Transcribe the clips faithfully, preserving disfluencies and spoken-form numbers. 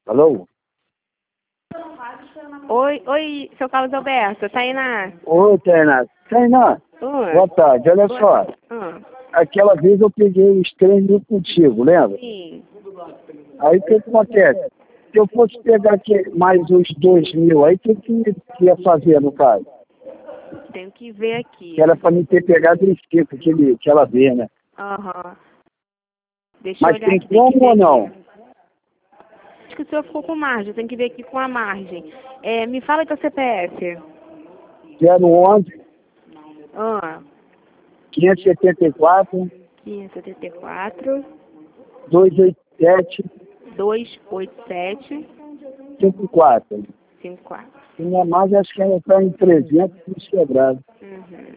Alô? Oi, oi, seu Carlos Alberto, Tainá. Oi, Tainá. Tainá, Oi. boa tarde. Olha Boa só. tarde. Ah, Aquela vez eu peguei os três mil contigo, lembra? sim. Aí o que que acontece? Se eu fosse pegar aqui mais os dois mil, aí o que que que ia fazer no caso? Tenho que ver aqui. Que era para me ter pegado os cinco, aquele, aquela vez, né? Aham. Deixa Mas eu olhar tem aqui, tem que como ver ou não? aqui. Acho que o senhor ficou com margem, tem que ver aqui com a margem. É, me fala teu C P F. zero onze, Ah, quinhentos e setenta e quatro, quinhentos e setenta e quatro, duzentos e oitenta e sete, duzentos e oitenta e sete, cinquenta e quatro. cinquenta e quatro. Se não é mais, acho que ela está em trezentos e quebrado. Uhum.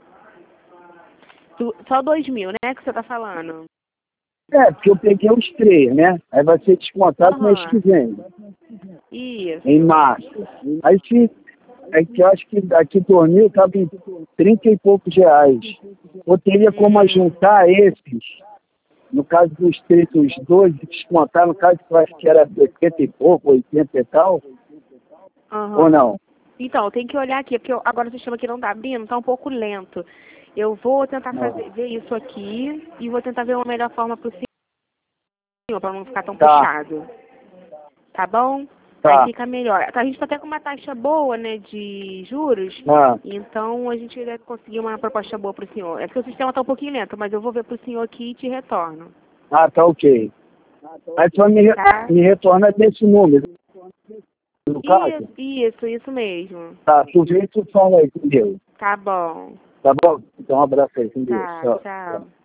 Tu- Só dois mil, né, que você tá falando? É, porque eu peguei os três, né? Aí vai ser descontado mês que Aham. vem, Isso. em março. Aí se. É que eu acho que aqui dormiu estava em trinta e poucos reais. Eu teria como Hum. juntar esses, no caso dos três, os dois, e descontar, no caso que eu acho que era setenta e pouco, oitenta e tal, Aham. ou não? Então, tem que olhar aqui, porque eu- agora o sistema aqui não tá abrindo, tá um pouco lento. Eu vou tentar fazer, ver isso aqui e vou tentar ver uma melhor forma pro senhor, para não ficar tão Tá, puxado. Tá bom? Aí tá. fica melhor. A gente tá até com uma taxa boa, né, de juros, Ah, então a gente deve conseguir uma proposta boa pro senhor. É porque o sistema tá um pouquinho lento, mas eu vou ver pro senhor aqui e te retorno. ah, tá ok. Aí tu vai me, re- Tá? me retornar desse número, no caso? Isso, isso, isso mesmo. Tá, tu vê e tu fala aí com Deus. Tá bom. Tá bom? Então um abraço aí com Deus. Tá, Tchau. tchau.